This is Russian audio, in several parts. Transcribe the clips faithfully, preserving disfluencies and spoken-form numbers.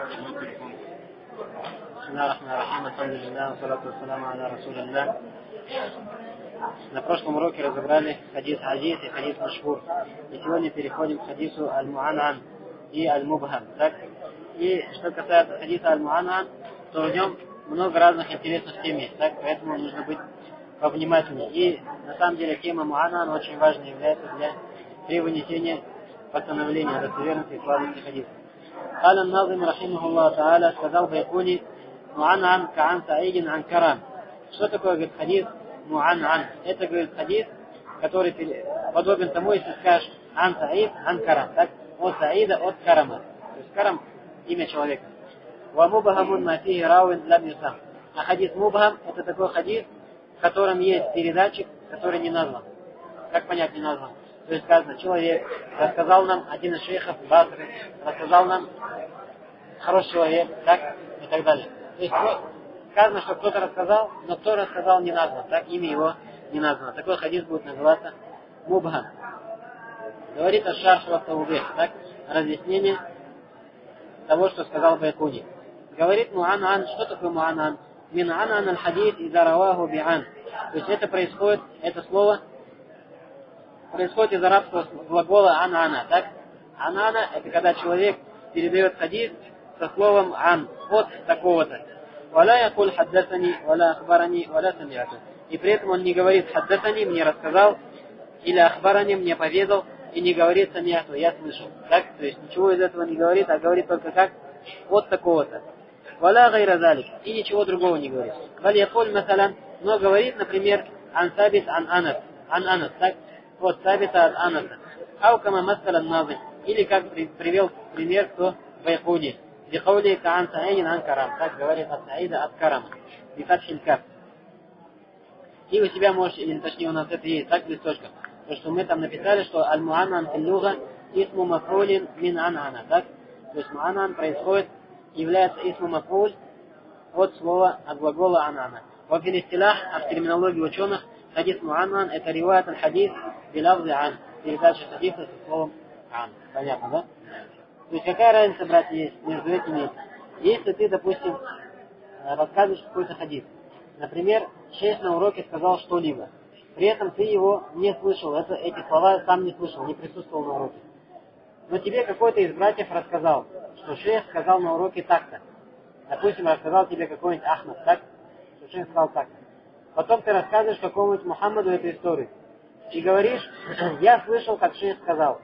На прошлом уроке разобрали хадис Азиз и хадис Машхур. И сегодня переходим к хадису Аль-Му'ан'ан и Аль-Мубхам. Так? И что касается хадиса Аль-Му'ан'ан, то в нем много разных интересных тем есть. Так? Поэтому нужно быть повнимательнее. И на самом деле тема Му'ан'ан очень важной является для при вынесении постановления о достоверности и слабости хадиса. قال الناظم رحمه الله تعالى, сказал Байкуни, Му'ан'ан ка'ан саидин ан карам. Что такое, говорит, хадис Му'ан'ан? Это, говорит, хадис, который подобен тому, если скажешь ан саид, ан карам. Так? От саида, от карама. То есть карам — имя человека. Ва мубхамун ма фихи рауин лам юсам. А хадис мубхам — это такой хадис, в котором есть передатчик, который не назван. Как понять не назван? То есть сказано, человек рассказал нам, один из шейхов Басры, рассказал нам хороший человек, так, и так далее. То есть сказано, что кто-то рассказал, но кто рассказал не назван, так, имя его не названо. Такой хадис будет называться мубхам. Говорит аш-шарх ва таубих, так, разъяснение того, что сказал Байкуни. Говорит Му'ан'ан, что такое Му'ан'ан? Мин ан'ан аль-хадис иза раваху би'ан. То есть это происходит, это слово происходит из арабского глагола ан-ана, так? Ан-ана — это когда человек передает хадис со словом ан, от такого-то. Валя якуль хаддасани, валя ахбарани, валя самиату. И при этом он не говорит хаддасани, мне рассказал, или ахбарани, мне поведал, и не говорит самиату, я слышал. Так? То есть ничего из этого не говорит, а говорит только как от такого-то. Валя гайра залик, и ничего другого не говорит. Валя якуль масалян, но говорит, например, ан сабит ан анас, ан анас, так? Вот, сабита от анаса. Аукама массалян назы. Или как привел пример, кто Байкуни. Дихаули каан саидин ан карам. Так говорит от саида от карама. Бифатхиль каф. И у себя можете, или точнее у нас это есть, так, листочка. То, что мы там написали, что аль-му'ан'ан фил-луга исму мафрулин мин ан-ана. Так? То есть му'ан'ан происходит, является исму мафруль от слова, от глагола ан-ана. Во фил-истилах, а в терминологии ученых, хадис Му'ан'ан — это риваят аль-хадис билавзи ан. Передача хадиса со словом ан. Понятно, да? То есть какая разница, братья, есть между этими? Если ты, допустим, рассказываешь какой-то хадис. Например, шейх на уроке сказал что-либо. При этом ты его не слышал. Это, эти слова сам не слышал, не присутствовал на уроке. Но тебе какой-то из братьев рассказал, что шейх сказал на уроке так-то. Допустим, рассказал тебе какой-нибудь Ахмад, так? Что шейх сказал так-то. Потом ты рассказываешь какому-нибудь Мухаммаду эту историю. И говоришь, я слышал, как шейх сказал.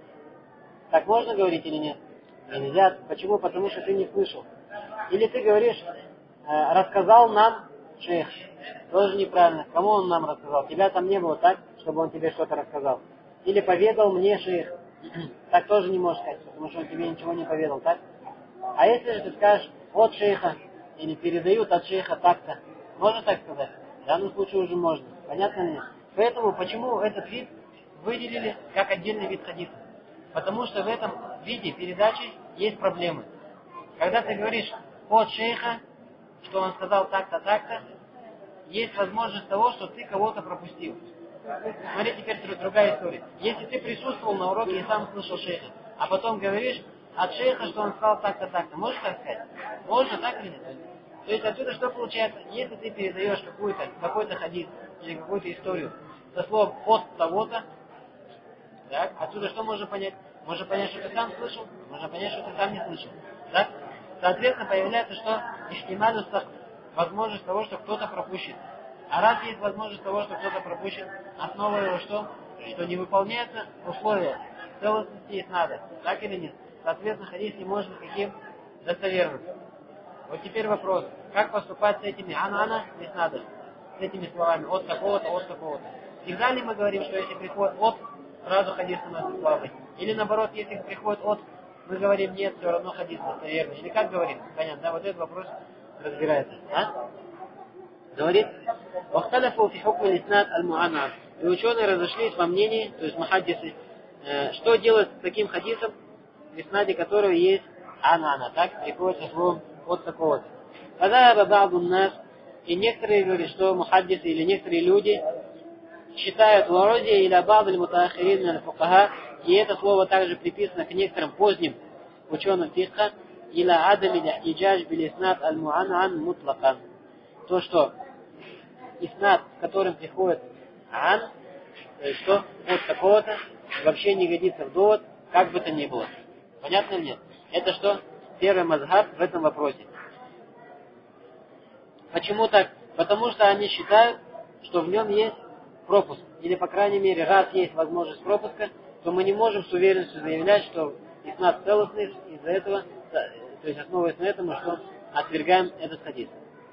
Так можно говорить или нет? Нельзя. Почему? Потому что ты не слышал. Или ты говоришь, рассказал нам шейх. Тоже неправильно. Кому он нам рассказал? Тебя там не было, так, чтобы он тебе что-то рассказал. Или поведал мне шейх. Так тоже не можешь сказать, потому что он тебе ничего не поведал, так? А если же ты скажешь от шейха, или передают от шейха так-то, можно так сказать? В данном случае уже можно. Понятно ли? Поэтому почему этот вид выделили как отдельный вид хадиса? Потому что в этом виде передачи есть проблемы. Когда ты говоришь от шейха, что он сказал так-то, так-то, есть возможность того, что ты кого-то пропустил. Смотри, теперь другая история. Если ты присутствовал на уроке и сам слышал шейха, а потом говоришь от шейха, что он сказал так-то, так-то, можешь так сказать? Можно, так или нет? То есть отсюда что получается? Если ты передаешь какой-то, какой-то хадис или какую-то историю со словом от того-то, так, отсюда что можно понять? Можно понять, что ты сам слышал, можно понять, что ты сам не слышал. Так? Соответственно, появляется, что ихтималюстах, возможность того, что кто-то пропущен. А раз есть возможность того, что кто-то пропущен, основа его что? Что не выполняется условия целостности и надо. Так или нет? Соответственно, хадис не может никаким достоверным. Вот теперь вопрос. Как поступать с этими ан-ана, не надо, с этими словами от такого-то, от такого-то. Всегда ли мы говорим, что если приходит от, сразу хадис становится слабый? Или наоборот, если приходит от, мы говорим нет, все равно хадис достоверный? Или как говорим? Понятно, да? Вот этот вопрос разбирается. А? Говорит, «Вахталяфу фи хукми лиснат аль-му'ан'ан». И ученые разошлись во мнении, то есть мухаддисы, э, что делать с таким хадисом, в иснаде которого есть ан-ана, так? Приходит со словом от такого-то. Когда баба'ду нас, и некоторые говорят, что мухаддисы или некоторые люди считают вароди или баб или мутаахирин аль-фукаха, и это слово также приписано к некоторым поздним ученым фикха, иля адами ихтиджадж бил иснад аль-муан'ан мутлакан. То, что иснад, с которым приходит ан, то есть что от такого-то, вообще не годится в довод, как бы то ни было. Понятно или нет? Это что? Первый мазхаб в этом вопросе. Почему так? Потому что они считают, что в нем есть пропуск. Или, по крайней мере, раз есть возможность пропуска, то мы не можем с уверенностью заявлять, что иснад целостный, из-за этого, то есть основываясь на этом, что отвергаем этот хадис.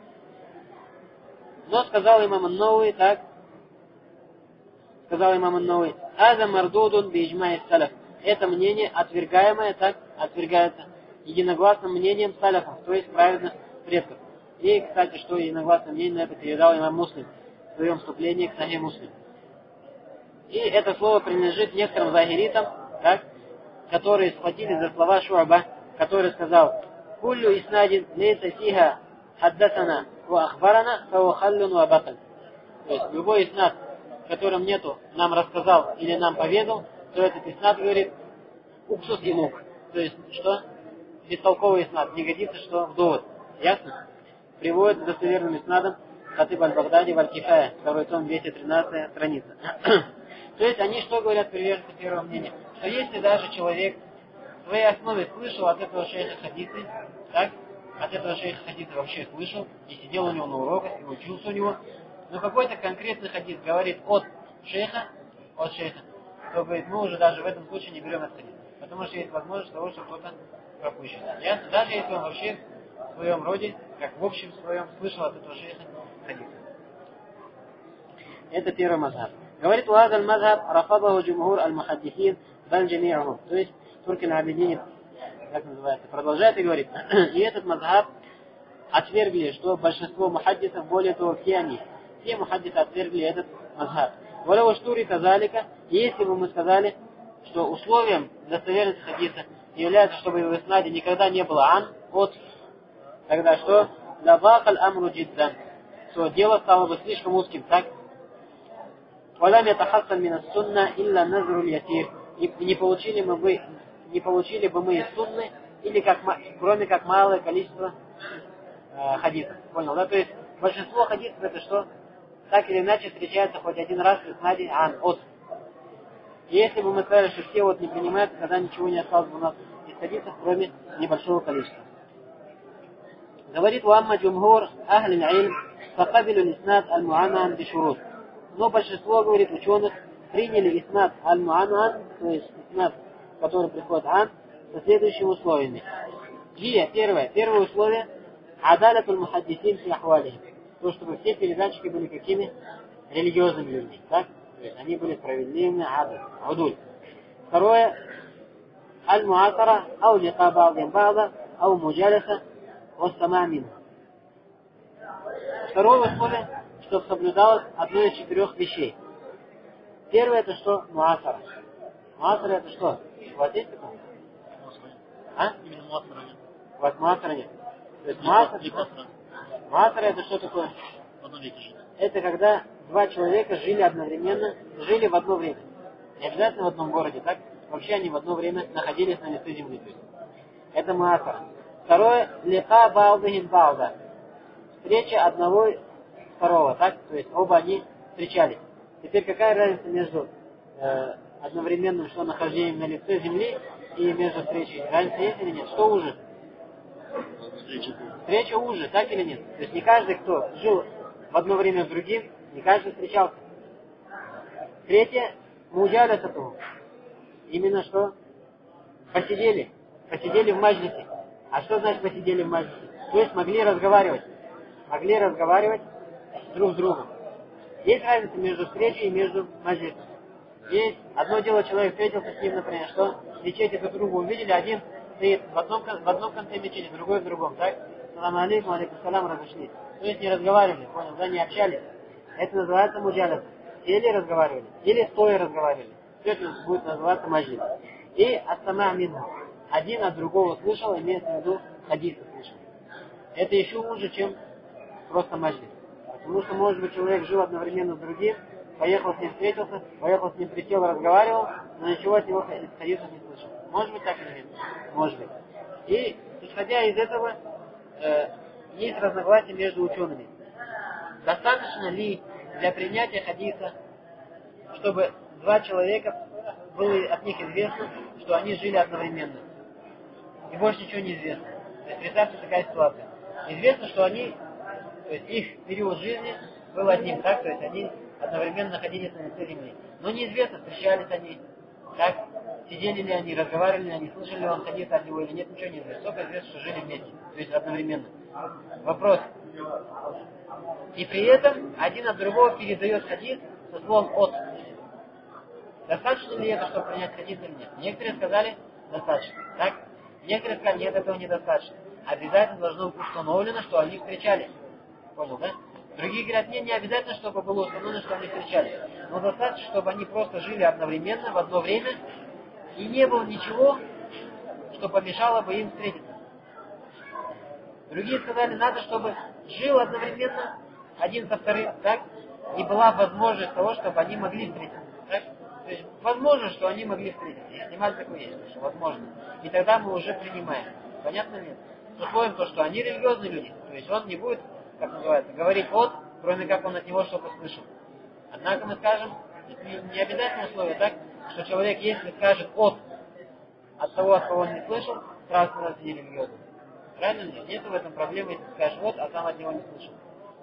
Но сказал имам ан-Навави так, сказал имам ан-Навави, «Аза мардудун биджмай салаф». Это мнение отвергаемое, так, отвергается единогласным мнением салафов, то есть праведных предков. И, кстати, что единогласное мнение на это передал имам Муслим в своем вступлении к Сахих Муслим. И это слово принадлежит некоторым захиритам, так, которые схватили за слова Шуаба, который сказал: «Куллю иснадин лейса фиха хаддасана ва ахбарана фау халлюн ва баталь». То есть любой иснад, в котором нету «нам рассказал» или «нам поведал», то этот иснад говорит уксус и лук. То есть что? Бестолковый иснад. Не годится, что в довод. Ясно? Приводит с достоверным иснадом Хатиб аль-Багдади в аль-Кифая, второй том, двести тринадцатая страница. То есть они что говорят, приверженцы первого мнения? Что если даже человек в своей основе слышал от этого шейха хадисы, так, от этого шейха хадиса вообще слышал, и сидел у него на уроках, и учился у него, но какой-то конкретный хадис говорит от шейха, от шейха, то говорит, мы уже даже в этом случае не берем этот хадис. Потому что есть возможность того, что кто-то пропущен. Ясно? Даже если он вообще в своем роде, как в общем своем, слышал от этого шейха хадис. Это первый мазхаб. Говорит, уаза аль-мазхаб рафабаху джумхур аль-мухаддисин баль джами'ахум. То есть Турки аль-Абидини, как называется, продолжает и говорит, и этот мазхаб отвергли, что большинство мухаддисов, более того, все они, все мухаддисы отвергли этот мазхаб. Валяу штури тазалика, если бы мы сказали, что условием достоверности хадиса является, чтобы в иснаде никогда не было ан, от, тогда что? Лабакаль амру джиддан, то дело стало бы слишком узким, так? Валям ятахасан мина сунна илля назруль ятир, и не получили мы бы, не получили бы мы из сунны, или как, кроме как малое количество э, хадисов. Понял, да? То есть большинство хадисов это что? Так или иначе встречается хоть один раз в иснаде ан, от. И если бы мы сказали, что все вот не принимают, тогда ничего не осталось бы у нас из хадисов, кроме небольшого количества. Говорит Уамма джумхур ахли илм факабилу иснад аль-муанан бишурут. Но большинство, говорит, ученых приняли иснад аль-муанан, то есть иснад, который приходит ан, со следующими условиями. Гия, первое, первое условие, адалятуль мухаддисин фи ахвалихи. То, чтобы все передатчики были какими? Религиозными людьми, так? То есть они были справедливыми, адаль, удуль. Второе, аль-муасара, ау лика ба'дин ба'да, ау муджалиса, вассама минху. Второе условие, чтобы соблюдалось одно из четырех вещей. Первое это что? Муасара. Муасара это что? У вас есть такое? А? Именно муасара нет. У вас муасара нет. То есть муасара... Муасара это что такое? В одном веке жили. Это когда два человека жили одновременно, жили в одно время. Не обязательно в одном городе, так? Вообще они в одно время находились на лице земли. Это муасара. Второе, лика ба'дихим ба'да. Встреча одного и второго, так? То есть оба они встречались. Теперь какая разница между э, одновременным что нахождением на лице земли и между встречей? Разница есть или нет? Что уже? Встреча. Встреча уже, так или нет? То есть не каждый, кто жил в одно время с другим, не каждый встречался. Третье, муджаля сату. Именно что? Посидели. Посидели в маджлисе. А что значит посидели в маджлисе? То есть могли разговаривать. Могли разговаривать друг с другом. Есть разница между встречей и между маджлисом. Есть одно дело, человек встретился с ним, например, что в мечети друг друга увидели, один стоит в одном, в одном конце мечети, другой в другом, так? Салам алейкум, алейкум салам, разошлись. То есть не разговаривали, понял, да, не общались. Это называется муджаласа. Или разговаривали, или стоя разговаривали. Все это будет называться маджлис. И ас-сама' минху. Один от другого слышал, имеется в виду хадисы слышал. Это еще хуже, чем просто маджлис. Потому что, может быть, человек жил одновременно с другим, поехал с ним встретился, поехал с ним присел, разговаривал, но ничего от него хадисов не слышал. Может быть так или нет? Может быть. И исходя из этого, э, есть разногласия между учеными. Достаточно ли для принятия хадиса, чтобы два человека, было от них известно, что они жили одновременно? И больше ничего не известно. То есть представьте, такая ситуация. Известно, что они, то есть их период жизни был одним, так? То есть они одновременно находились на лице земли. Но неизвестно, встречались они, так? Сидели ли они, разговаривали ли они, слышали ли он хадис от него или нет, ничего не известно. Только известно, что жили вместе, то есть одновременно. Вопрос. И при этом один от другого передает хадис со словом «от». Достаточно ли это, чтобы принять хадис или нет? Некоторые сказали достаточно, так? Некоторые сказали, нет, этого недостаточно. Обязательно должно быть установлено, что они встречались. Понял, да? Другие говорят, нет, не обязательно, чтобы было установлено, что они встречались. Но достаточно, чтобы они просто жили одновременно, в одно время, и не было ничего, что помешало бы им встретиться. Другие сказали, надо, чтобы жил одновременно один со вторым, так? И была возможность того, чтобы они могли встретиться. Так? То есть возможно, что они могли встретиться. Ихтималь такой есть, что возможно. И тогда мы уже принимаем. Понятно нет? С условием то, что они религиозные люди. То есть он не будет, как называется, говорить «от», кроме как он от него что-то слышал. Однако мы скажем, не, не обязательно условие, так, что человек, если скажет «от» от того, от кого он не слышал, сразу становится нерелигиозным. Правильно нет? Нет в этом проблемы, если скажешь «от», а сам от него не слышал.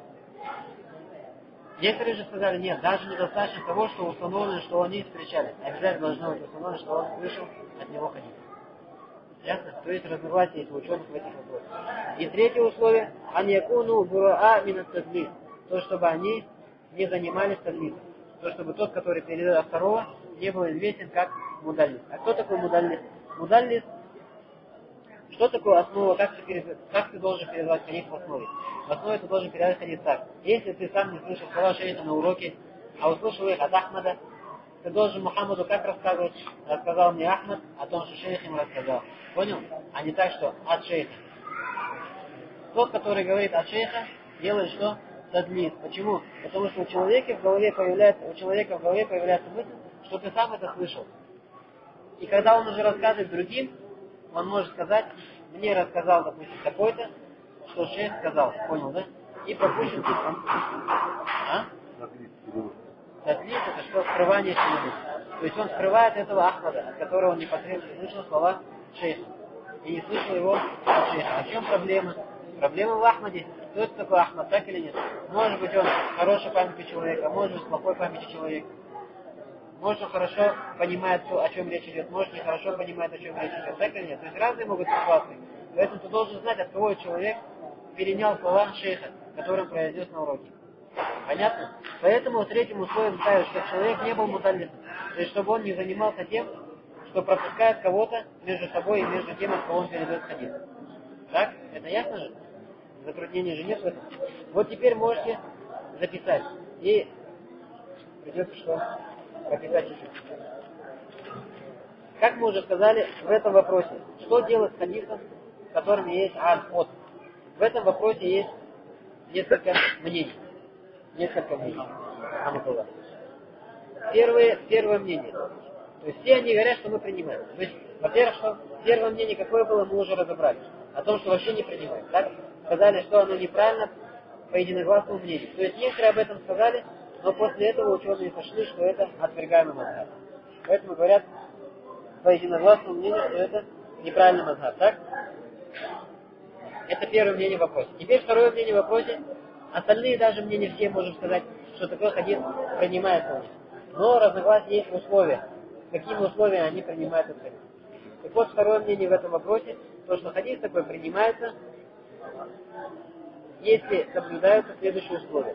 Некоторые же сказали, нет, даже недостаточно того, что установлено, что они встречались. Обязательно должно быть установлено, что он слышал от него хадис. Ясно? То есть разногласия есть у ученых в этих вопросах. И третье условие, они якуну бураа минат тадлис. То, чтобы они не занимались тадлисом. То, чтобы тот, который передает от второго, не был известен как мудаллис. А кто такой мудаллис? Мудаллис, что такое основа, как ты, перед... как ты должен передавать хадис в основе? В основе ты должен передавать хадис так. Если ты сам не слышал слова шейха на уроке, а услышал их от Ахмада, ты должен Мухаммаду как рассказывать? Рассказал мне Ахмад о том, что шейх ему рассказал. Понял? А не так, что от шейха. Тот, который говорит от шейха, делает что? Тадлис. Почему? Потому что у человека в голове появляется, у человека в голове появляется мысль, что ты сам это слышал. И когда он уже рассказывает другим, он может сказать, мне рассказал, допустим, такой-то, что шейх сказал. Понял, да? И пропустит. А? Тадлис — это что? Скрывание чего-то. То есть он скрывает этого Ахмада, от которого он непосредственно слышал слова шейха. И не слышал его от шейха. А в чем проблема? Проблема в Ахмаде. Кто это такой Ахмад, так или нет? Может быть, он с хорошей памятью человека, а может быть, с плохой памятью человека. Может, он хорошо понимает, о чем речь идет, может, не хорошо понимает, о чем речь идет, так или нет? То есть разные могут быть ситуации. Поэтому ты должен знать, от кого человек перенял слова шейха, которые он произнес на уроке. Понятно? Поэтому третьим условием ставят, чтобы человек не был мудаллисом. То есть, чтобы он не занимался тем, что пропускает кого-то между собой и между тем, от кого он передает хадис. Так? Это ясно же? Затруднений же нет в этом. Вот теперь можете записать. И придется что? Прописать чуть-чуть. Как мы уже сказали в этом вопросе, что делать с хадисом, в котором есть ан-от? В этом вопросе есть несколько мнений. Несколько мнений. Первое, первое мнение. То есть все они говорят, что мы принимаем. То есть, во-первых, что первое мнение какое было, мы уже разобрали. О том, что вообще не принимаем. Так? Сказали, что оно неправильно по единогласному мнению. То есть некоторые об этом сказали, но после этого ученые сошли, что это отвергаемый мазхаб. Поэтому говорят по единогласному мнению, что это неправильный мазхаб. Так? Это первое мнение в вопросе. Теперь второе мнение в вопросе. Остальные даже мнения все можем сказать, что такой хадис принимается у них. Но разногласия есть в условиях. Какими условиями они принимают этот хадис. Так вот, второе мнение в этом вопросе, то, что хадис такой принимается, если соблюдаются следующие условия.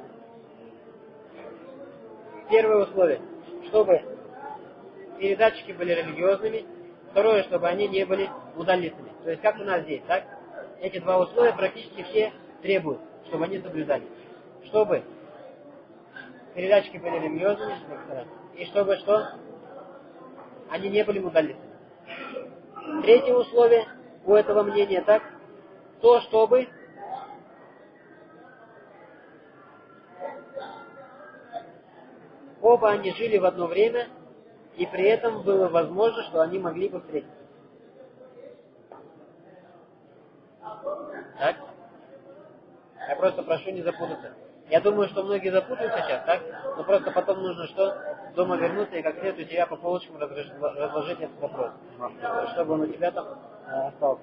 Первое условие, чтобы передатчики были религиозными. Второе, чтобы они не были мудаллисами. То есть, как у нас здесь, так? Эти два условия практически все требуют, чтобы они соблюдались. Чтобы передатчики были религиозными, и чтобы что? Они не были мудаллисами. Третье условие у этого мнения, так? То, чтобы оба они жили в одно время, и при этом было возможно, что они могли бы встретиться. Так? Я просто прошу не запутаться. Я думаю, что многие запутаются сейчас, так? Но просто потом нужно что? Дома вернуться и как следует себя по полочкам разложить этот вопрос. Чтобы он у тебя там э, остался.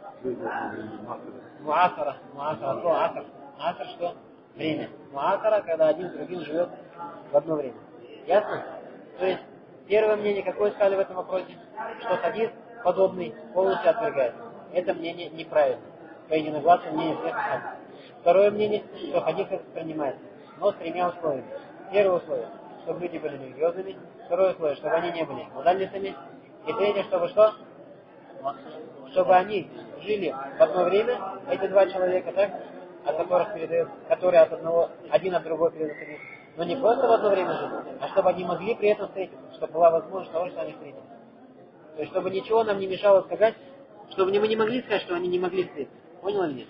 Муасара. Муасара. Слово асар. Асар что? Время. Муасара, когда один с другим живет в одно время. Ясно? То есть, первое мнение, какое сказали в этом вопросе? Что хадис подобный полностью отвергает. Это мнение неправильно. По единогласному мнению всех хадисов. Второе мнение, что хадис принимается. Но с тремя условиями. Первое условие, чтобы люди были религиозными. Второе условие, чтобы они не были мудаллисами. И третье, чтобы что? Чтобы они жили в одно время, эти два человека, так, от которых передают, которые от одного, один от другого передают хадис. Но не просто в одно время жили, а чтобы они могли при этом встретиться, чтобы была возможность того, что они встретились. То есть, чтобы ничего нам не мешало сказать, чтобы мы не могли сказать, что они не могли встретиться. Понял или нет?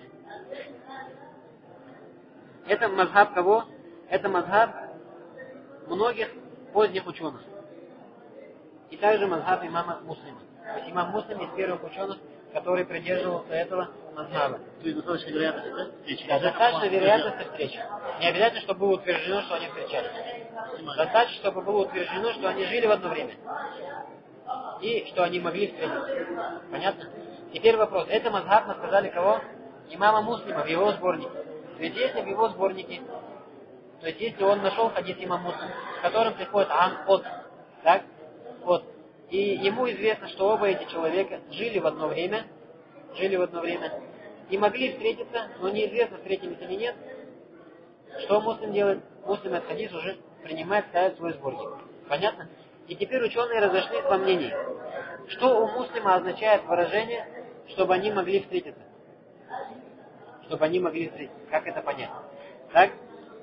Это мазхаб кого? Это мазхаб многих поздних ученых. И также мазхаб имама Муслима. То есть имам Муслим из первых ученых, который придерживался этого мазхаба. То есть достаточно вероятности, да? Встречи. Да, достаточно вероятности встречи. Не обязательно, чтобы было утверждено, что они встречались. Достаточно, чтобы было утверждено, что они жили в одно время. И что они могли встретиться. Понятно? Теперь вопрос. Это мазхаб мы сказали кого? Имама Муслима в его сборнике. То есть если в его сборнике, то есть если он нашел хадис имам Муслим, в котором приходит ан от, так, от, и ему известно, что оба эти человека жили в одно время, жили в одно время, и могли встретиться, но неизвестно, встретились или нет, что Муслим делает? Муслим этот хадис уже принимает, ставит свой сборник. Понятно? И теперь ученые разошлись во мнении, что у Муслима означает выражение, чтобы они могли встретиться. Чтобы они могли встретиться. Как это понять? Так?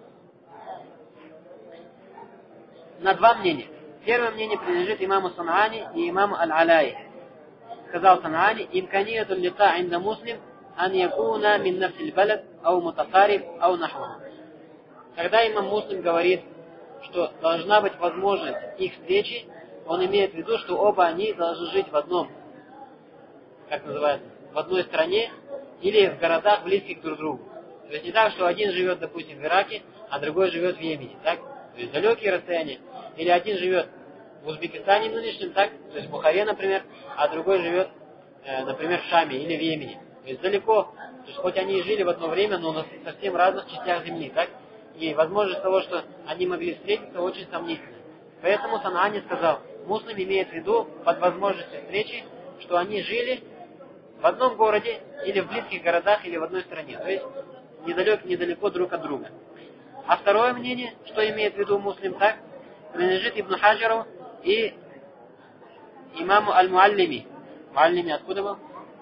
На два мнения. Первое мнение принадлежит имаму Санаани и имаму Аль-Алай. Сказал Санаани: «Имканияту лика инда муслим ан якуна мин нафсиль балад, ау мутакариб, ау нахва». Когда имам Муслим говорит, что должна быть возможность их встречи, он имеет в виду, что оба они должны жить в одном, как называется, в одной стране или в городах, близких друг к другу. То есть не так, что один живет, допустим, в Ираке, а другой живет в Йемене, так? То есть далекие расстояния. Или один живет в Узбекистане нынешнем, так? То есть в Бухаре, например, а другой живет, э, например, в Шаме или в Йемене. То есть далеко. То есть хоть они и жили в одно время, но на совсем разных частях земли, так? И возможность того, что они могли встретиться, очень сомнительна. Поэтому Санаани сказал, Муслим имеет в виду под возможностью встречи, что они жили в одном городе, или в близких городах, или в одной стране. То есть недалеко, недалеко друг от друга. А второе мнение, что имеет в виду Муслим, так, принадлежит Ибн Хаджару и имаму Аль-Муаллими. Муаллими откуда был?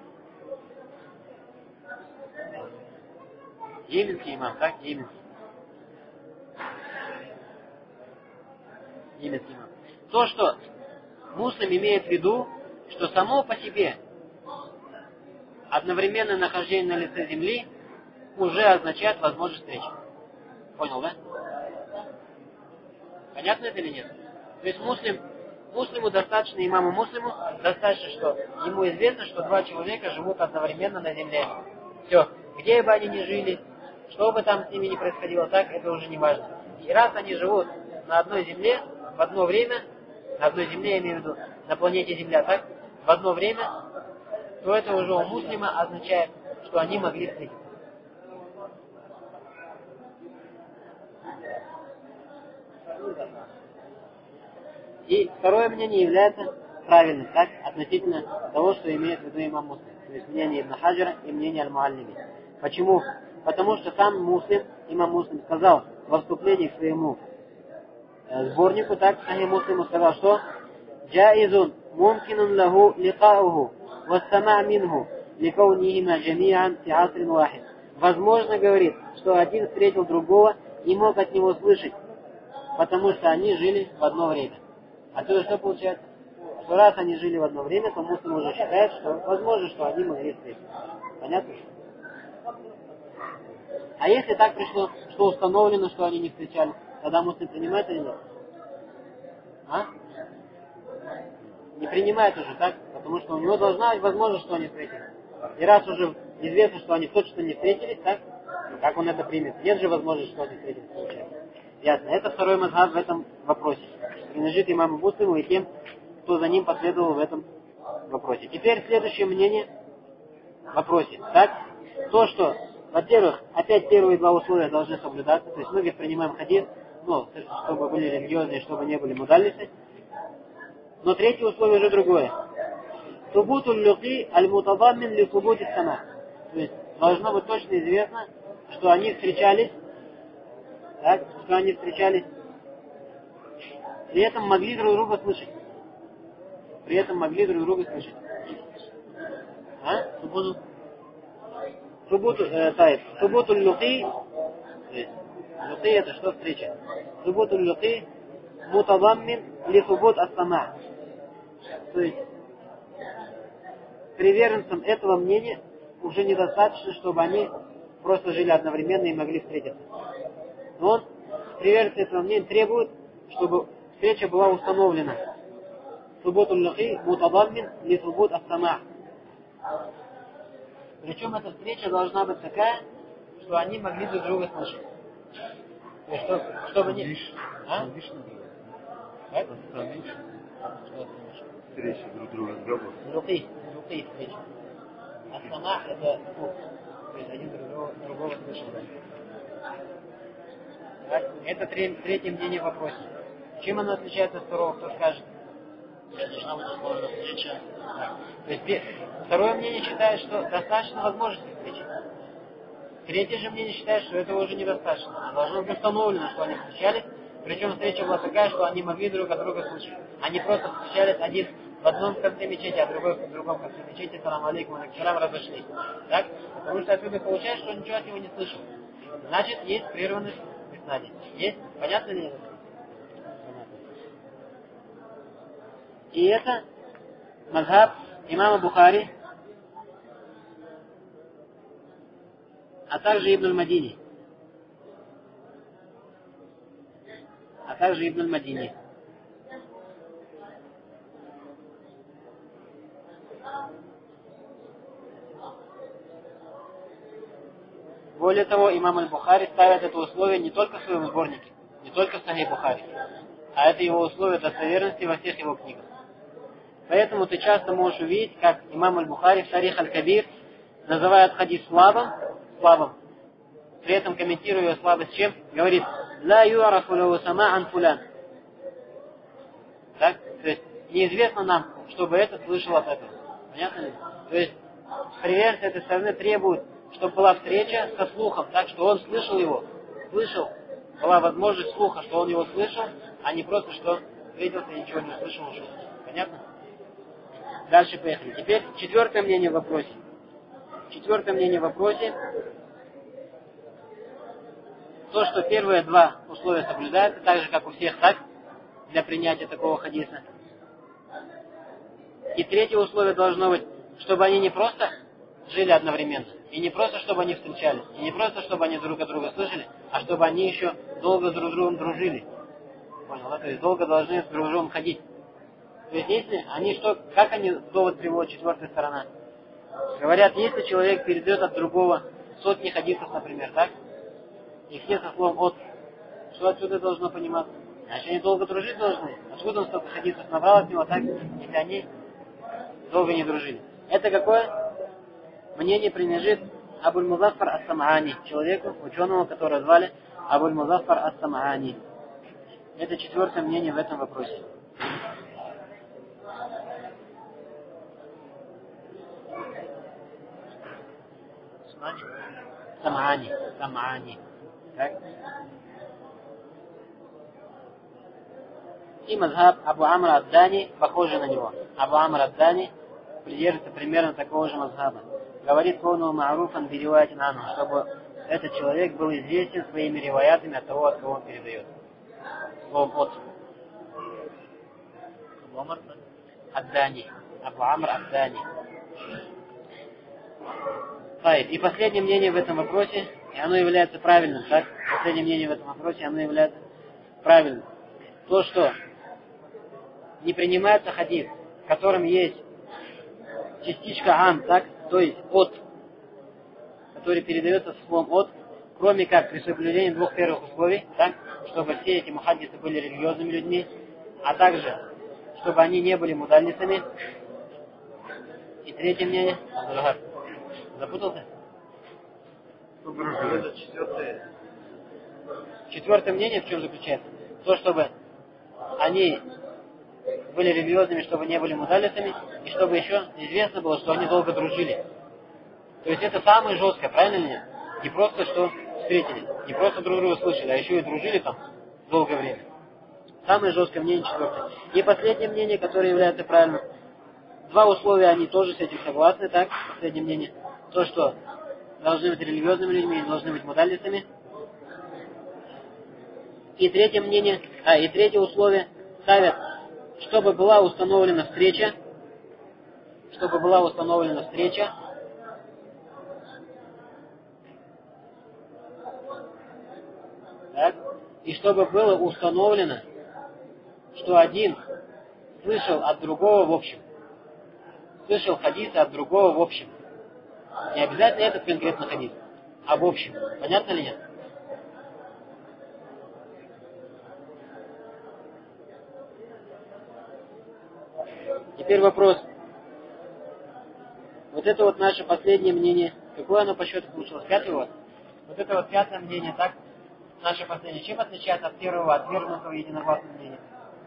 Йеменский имам, так? Йеменский. Йеменский имам. То, что Муслим имеет в виду, что само по себе одновременное нахождение на лице земли уже означает возможность встречи. Понял, да? Понятно это или нет? То есть муслим, муслиму достаточно, имаму муслиму достаточно, что ему известно, что два человека живут одновременно на земле. Все. Где бы они ни жили, что бы там с ними ни происходило, так, это уже не важно. И раз они живут на одной земле, в одно время, на одной земле, я имею в виду, на планете Земля, так, в одно время, то это уже у муслима означает, что они могли встретиться. И второе мнение является правильным, так, относительно того, что имеет в виду имам Муслим. То есть мнение Ибн Хаджара и мнение Аль-Муаллими. Почему? Потому что сам Муслим, имам Муслим, сказал во вступлении к своему э, сборнику, так, Сахих Муслиму сказал, что «Джаизун мумкинун лаху ликауху вассама минху ликаунихима джамиан фи асрин вахид». Возможно, говорит, что один встретил другого и мог от него слышать, потому что они жили в одно время. Отсюда что получается? Что раз они жили в одно время, то Муслим уже считает, что возможно, что они могли встретиться. Понятно? А если так пришло, что установлено, что они не встречались, тогда Муслим принимает или нет? А? Не принимает уже, так? Потому что у него должна быть возможность, что они встретились. И раз уже известно, что они точно не встретились, так? Как он это примет? Нет же возможности, что они встретились, получается. Ясно. Это второй мазхаб в этом вопросе. Принадлежит имаму Муслиму и тем, кто за ним последовал в этом вопросе. Теперь следующее мнение в вопросе. Так? То, что, во-первых, опять первые два условия должны соблюдаться. То есть мы принимаем хадис, ну, чтобы были религиозные, чтобы не были мудалисы. Но третье условие уже другое. Субуту люки аль-мутадаммин ли субути сама. То есть должно быть точно известно, что они встречались, так, что они встречались, при этом могли друг друга слышать. При этом могли друг друга слышать. А? Субуту. Субуту, э, тайп. Субуту люки. Люки это что встреча? Субуту люки мутадаммин ли субут ас-сама. То есть приверженцам этого мнения уже недостаточно, чтобы они просто жили одновременно и могли встретиться. Но он, приверженцы этого мнения, требует, чтобы встреча была установлена. Субуту люки мутадаммин ли субут ас-сама. Причем эта встреча должна быть такая, что они могли друг друга слышать. То есть, чтобы, чтобы не... А? Как? Встречи друг друга с Габом. Люки. Люки встреча. Ас-сама это слух. То есть один другого, другого слышал. Так? Это третье мнение в вопросе. Чем оно отличается от второго, кто скажет? Должна быть условная встреча. То есть второе мнение считает, что достаточно возможности встречи. Третье же мнение считает, что этого уже недостаточно. Должно быть установлено, что они встречались, причем встреча была такая, что они могли друг от друга слышать. Они просто встречались один в одном конце мечети, а другой в другом конце мечети, салам алейкум, алейкум, разошлись. Так? Потому что отсюда получается, что он ничего от него не слышал. Значит, есть прерванность в иснаде. Есть? Понятно ли это? И это мазхаб имама Бухари, а также Ибн аль-Мадини. А также Ибн аль-Мадини. Более того, имам аль-Бухари ставит это условие не только в своем сборнике, не только в Сахих Бухари, а это его условие достоверности во всех его книгах. Поэтому ты часто можешь увидеть, как имам аль-Бухари в Тарих аль-Кабир называет хадис слабым, слабым, при этом комментируя его слабость чем? Говорит, «Ла юарафу лаху сама'ан фулян». Так? То есть, неизвестно нам, чтобы этот слышал от этого. Понятно ли? То есть, приверженцы этой стороны требуют, чтобы была встреча со слухом, так, что он слышал его, слышал, была возможность слуха, что он его слышал, а не просто, что встретился и ничего не услышал, ушел. Понятно? Дальше поехали. Теперь четвертое мнение в вопросе. Четвертое мнение в вопросе. То, что первые два условия соблюдаются, так же, как у всех, так, для принятия такого хадиса. И третье условие должно быть, чтобы они не просто жили одновременно, и не просто, чтобы они встречались, и не просто, чтобы они друг от друга слышали, а чтобы они еще долго друг с другом дружили. Понял, да? То есть долго должны с друг другом ходить. То есть если они что, как они довод приводят, четвертая сторона? Говорят, если человек передает от другого сотни хадисов, например, так? И все со словом «от». Что отсюда должно пониматься? Значит, они долго дружить должны. Откуда он столько хадисов набрал от него, так, если они долго не дружили? Это какое мнение принадлежит Абуль-Музаффар ас-Сам'ани, человеку, ученому, которого звали Абуль-Музаффар ас-Сам'ани. Это четвертое мнение в этом вопросе. Сам'ани. Сам'ани. Так? И мазхаб Абу Амр ад-Дани похожий на него. Абу Амр ад-Дани придерживается примерно такого же мазхаба. Говорит «Кону ма'руфан бириваятин анху», чтобы этот человек был известен своими риваятами от того, от кого он передает. Словом «от». Абу Амр ад-Дани. Абу Амр ад-Дани. И последнее мнение в этом вопросе, и оно является правильным, так? Последнее мнение в этом вопросе, оно является правильным. То, что не принимается хадис, в котором есть частичка ан, так? То есть от, который передается со словом «от», кроме как при соблюдении двух первых условий, так, чтобы все эти мухаддисы были религиозными людьми, а также, чтобы они не были мудаллисами. И третье мнение, Абдул-Вахаб, запутался? Это четвертое. Четвертое мнение в чем заключается? То, чтобы они были религиозными, чтобы не были мудаллисами, и чтобы еще известно было, что они долго дружили. То есть это самое жесткое, правильно или нет? Не просто, что встретились, не просто друг друга слышали, а еще и дружили там долгое время. Самое жесткое мнение четвертое. И последнее мнение, которое является правильным. Два условия, они тоже с этим согласны, так? Последнее мнение. То, что должны быть религиозными людьми, должны быть мудаллисами. И третье мнение, а, и третье условие ставят, чтобы была установлена встреча, чтобы была установлена встреча, так, и чтобы было установлено, что один слышал от другого в общем, слышал хадисы от другого в общем. Не обязательно этот конкретно хадис, а в общем. Понятно ли нет? Теперь вопрос. Вот это вот наше последнее мнение. Какое оно по счету получилось? Пятое вот? Вот это вот пятое мнение, так? Наше последнее. Чем отличается от первого отвергнутого единогласного мнения?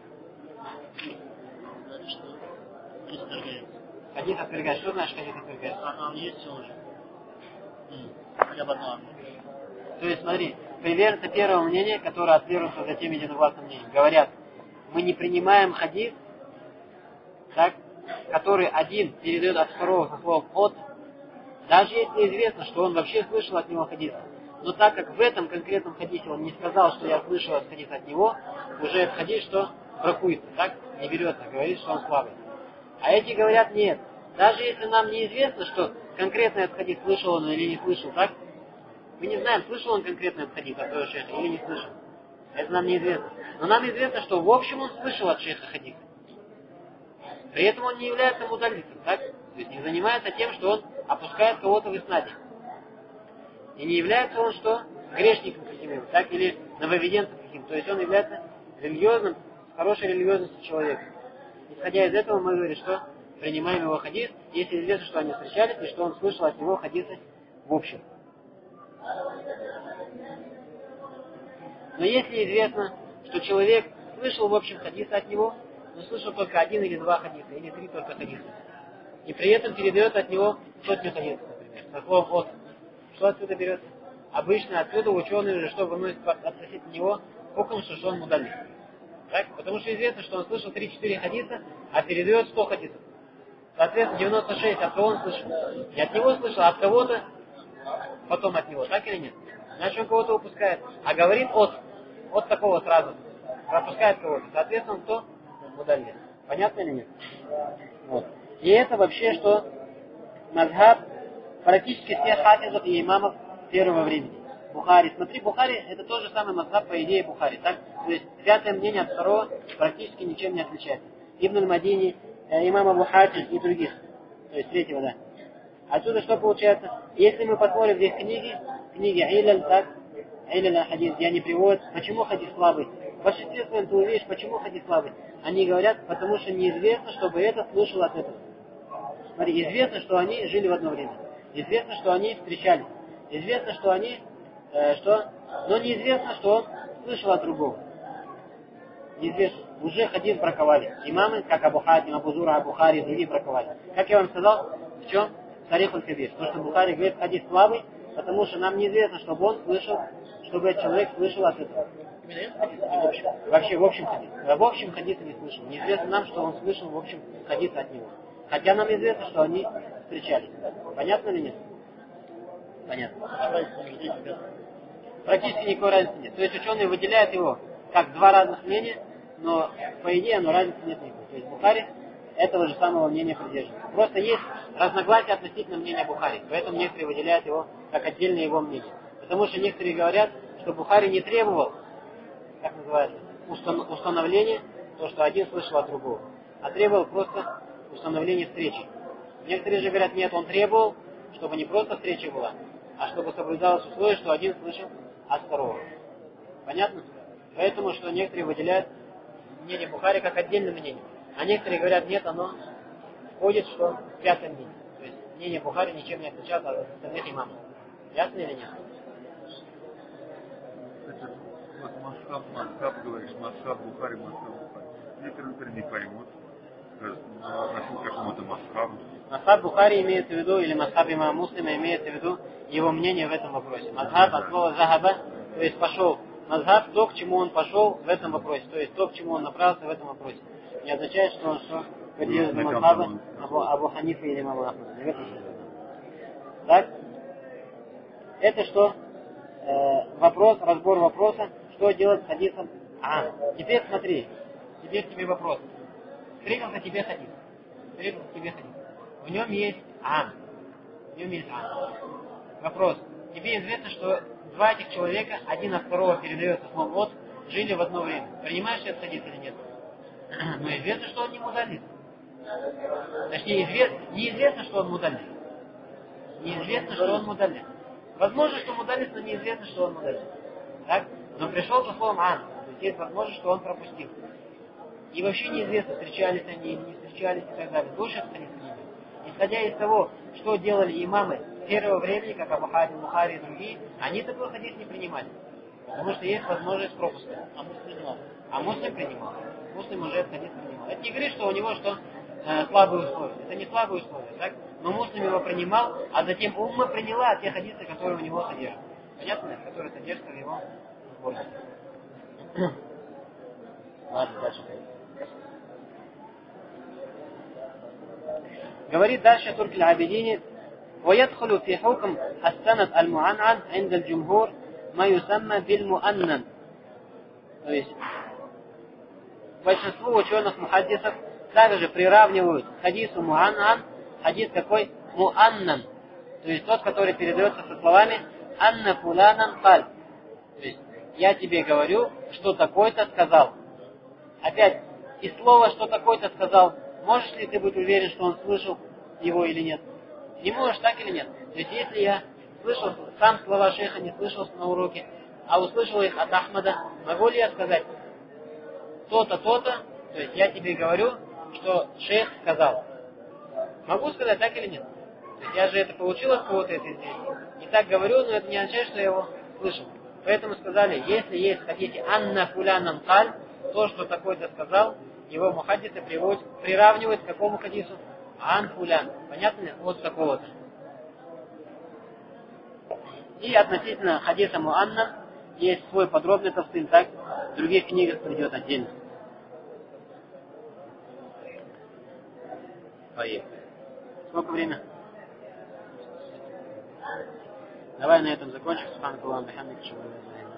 Хадис отвергает. Что значит хадис отвергает? А, он есть он уже. Я бы одно. То есть, смотри, приверженцы первого мнения, которые отвергнуты затем единогласным мнением, говорят, мы не принимаем хадис, так, который один передает от второго со словом «от», даже если известно, что он вообще слышал от него хадис. Но так как в этом конкретном хадисе он не сказал, что я слышал этот хадис от него, уже этот хадис что? Бракуется, так? Не берется, говорит, что он слабый. А эти говорят, нет. Даже если нам неизвестно, что конкретно этот хадис слышал он или не слышал, так? Мы не знаем, слышал он конкретно этот хадис от своего шейха или не слышал. Это нам неизвестно. Но нам известно, что в общем он слышал от шейха хадис. При этом он не является мудаллисом, так? То есть не занимается тем, что он опускает кого-то в иснаде. И не является он что? Грешником каким-то, так? Или нововведенцем каким-то. То есть он является религиозным, с хорошей религиозностью человеком. Исходя из этого мы говорим, что принимаем его хадис, если известно, что они встречались, и что он слышал от него хадисы в общем. Но если известно, что человек слышал в общем хадисы от него, но слышал только один или два хадиса, или три только хадиса, и при этом передает от него сотню хадисов, например, со словом «от». Что отсюда берется? Обычно отсюда ученые уже что выносят относительно него хукм, что он мудаллис. Так? Потому что известно, что он слышал три-четыре хадиса, а передает сто хадисов. Соответственно, девяносто шесть от кого он слышал? Не от него слышал, а от кого-то, потом от него. Так или нет? Значит, он кого-то упускает. А говорит от, от такого сразу. Пропускает кого-то. Соответственно, он кто? Мудаллис. Понятно или нет? Вот. И это вообще что? Мазхаб практически всех хафизов и имамов первого времени. Бухари. Смотри, Бухари это тот же самый мазхаб по идее Бухари. Так? То есть пятое мнение от второго практически ничем не отличается. Ибн аль-Мадини, э, имам Абу Хатим и других. То есть третьего, да. Отсюда что получается? Если мы посмотрим в их книги, книги Иляль, так, Иляль хадис, где они приводят, почему хадис слабый? В большинстве своем ты увидишь, почему хадис слабый. Они говорят, потому что неизвестно, чтобы это слышал от этого. Смотри, известно, что они жили в одно время. Известно, что они встречались. Известно, что они, э, что, но неизвестно, что он слышал от другого. Неизвестно. Уже хадис браковали. Имамы, как Абу Хатим, Абу Зура, Абу Хари, другие браковали. Как я вам сказал, в чем? Тарих аль-Кабир. То, что Бухари говорит, хадис слабый, потому что нам неизвестно, чтобы он слышал, чтобы этот человек слышал от этого. В общем, вообще в общем хадис. В общем хадиса не слышал. Неизвестно нам, что он слышал в общем хадис от него. Хотя нам известно, что они встречались. Понятно или нет? Понятно. Практически никакой разницы нет. То есть ученые выделяют его как два разных мнения, но по идее оно разницы нет никакой. То есть Бухари этого же самого мнения придерживается. Просто есть разногласия относительно мнения Бухари. Поэтому некоторые выделяют его как отдельное его мнение. Потому что некоторые говорят, что Бухари не требовал, как называется, установления, то, что один слышал от другого, а требовал просто установления встречи. Некоторые же говорят, нет, он требовал, чтобы не просто встреча была, а чтобы соблюдалось условие, что один слышал от второго. Понятно? Поэтому, что некоторые выделяют мнение Бухари как отдельное мнение. А некоторые говорят, нет, оно входит что в пятое мнение. То есть мнение Бухари ничем не отличается от остальных имамов. Ясно или нет? Это вот масхаб, масхаб говоришь, масхаб Бухари, масхаб Бухари. Некоторые, например, не поймут, относятся к какому-то масхабу. Масхаб Бухари имеется в виду, или масхаб имама Муслима имеется в виду его мнение в этом вопросе. Мазхаб от слова захаба, то есть пошел. Мазхаб то, к чему он пошел в этом вопросе, то есть то, к чему он направился в этом вопросе. Не означает, что он что придерживается мазхаба Абу, Абу Ханифа или имама Ахмада. Не в этом смысле. Так? Это что? Э, вопрос, разбор вопроса, что делать с хадисом. А, теперь смотри, теперь тебе вопрос. Встретился тебе хадис. Встретился тебе хадис. В нем есть ам. В нем есть ам. Вопрос. Тебе известно, что два этих человека, один от второго передается словом от, жили в одно время. Принимаешь этот хадис или нет? Но известно, что он не мудалис. Точнее, извест... неизвестно, что он мудалис. Неизвестно, что он мудалис. Возможно, что мудалис, но неизвестно, что он мудалис. Так? Но пришел со словом ан. То есть есть возможность, что он пропустил. И вообще неизвестно, встречались они или не встречались и так далее. Дольше это не следует. Исходя из того, что делали имамы первого времени, как Абу Хатим, Бухари и другие, они такой хадис не принимали. Потому что есть возможность пропуска. А муслим принимал. А муслим принимал. Муслим уже этот хадис принимал. Это не говорит, что у него что э, слабые условия. Это не слабые условия, так? Но муслим его принимал, а затем умма приняла те хадисы, которые у него содержат. Понятно? Которые содержатся в его сборнике. Ладно, дальше. говорит дальше Турк аль-Абидини: ويدخل في حكم السند المعنعن عند الجمهور ما يسمى بالمؤنن. То есть большинство ученых мухаддисов также приравнивают хадису муаннан, хадис какой? Муаннан. То есть тот, который передается со словами «Анна фуланан каль». То есть я тебе говорю, что такой-то сказал. Опять, из слова «что такой-то сказал», можешь ли ты быть уверен, что он слышал его или нет? Не можешь, так или нет? То есть если я слышал сам слова шейха, не слышал на уроке, а услышал их от Ахмада, могу ли я сказать то-то, то-то, то есть я тебе говорю, что шейх сказал. Могу сказать, так или нет? То есть я же это получил от кого-то это известие. И так говорю, но это не означает, что я его слышал. Поэтому сказали, если есть, хотите, анна фулянан каль, то, что такой-то сказал, его мухаддисы приводят, приравнивают к какому хадису? Ан фулян. Понятно ли? От такого-то. И относительно хадиса муанна есть свой подробный тафсиль, так? В других книгах придет отдельно. Поехали. Сколько время? Давай на этом закончим. Субханакаллаху ва бихамдика, ашхаду ан ла иляха илля анта.